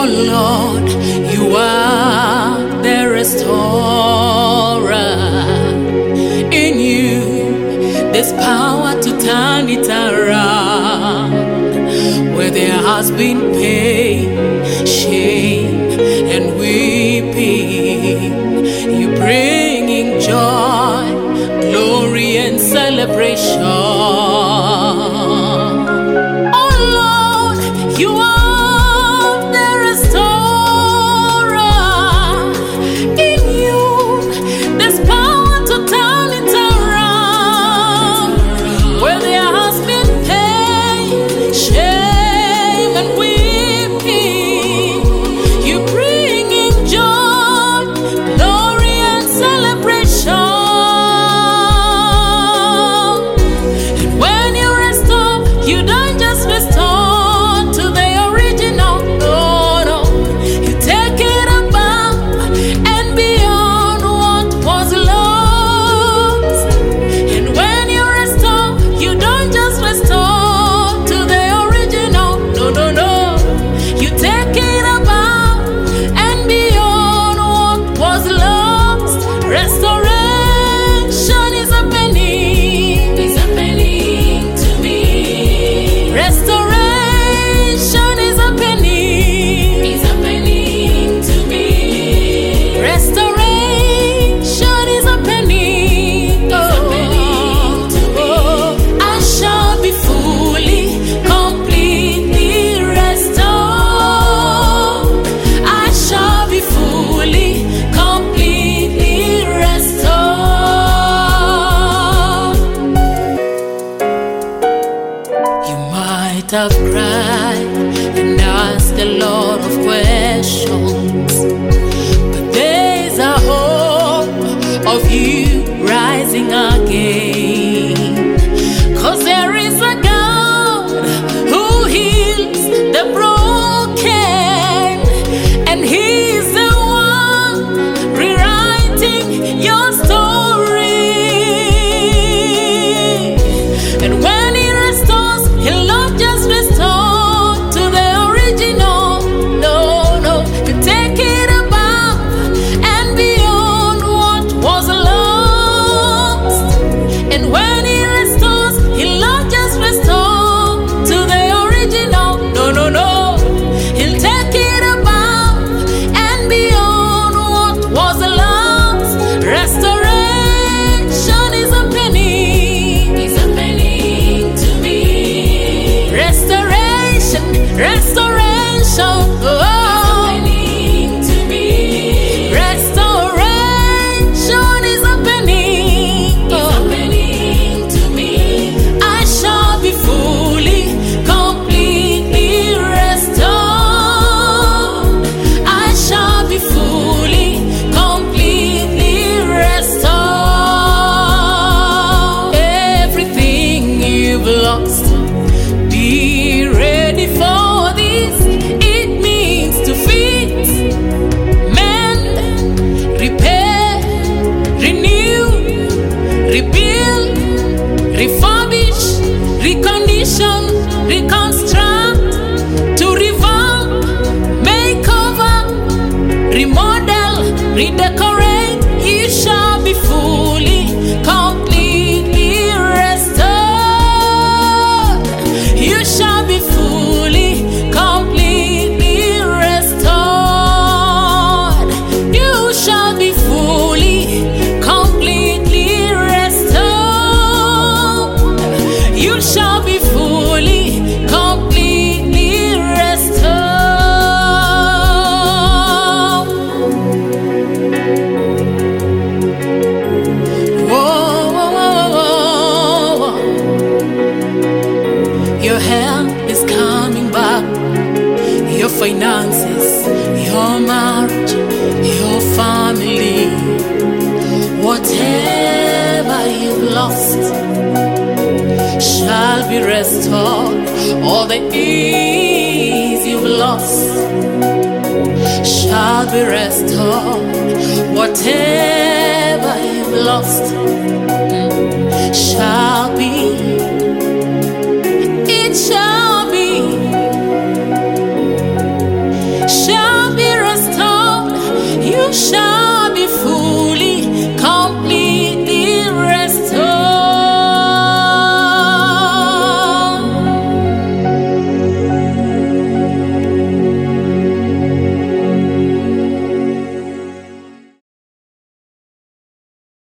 Oh Lord, you are the restorer. In you, there's power to turn it around. Where there has been pain, shame, and weeping, you bringing joy, glory, and celebration. Oh Lord, you are the restorer. In you, there's power to turn it around. Where there has been pain, shame, and weeping, you bringing joy, glory, and celebration. And when you restore, you don't just restore to the original, no, no. You take it above and beyond what was lost. And when you restore, you don't just restore to the original, no, no, no. You take it above and beyond what was lost. Restoration is happening to me. Restoration is happening to me. Restoration is happening to me. I shall be fully, completely restored. I shall be fully, completely restored. You might have cried and asked a lot of questions, but there's a hope of you rising again. 'Cause there is a God who heals the broken, and He's the one rewriting your story. And when He restores, He'll not just restore to the original, no, no. You take it above and beyond what was lost. And when He restores, He'll not just restore to the original, no, no, no. He'll take it above and beyond what was lost. Restoration is happening to me. Restoration, restoration, oh, to me. Restoration is happening to me. I shall be fully, completely restored. I shall be fully, completely restored. Everything you've lost, be ready for this. It means to fix, mend, repair, renew, rebuild, refurbish, recondition, reconstruct, to revamp, make over, remodel, redecorate. You shall be fully, completely restored. You shall be fully, completely restored. You shall be fully, completely restored. You shall be fully, completely restored. Whoa, whoa, whoa, whoa, whoa. Your health is coming back. Your finances, your marriage, your family. Whatever you've lost shall be restored. All the ease you've lost shall be restored. Whatever you've lost shall be. It shall be. Shall shine.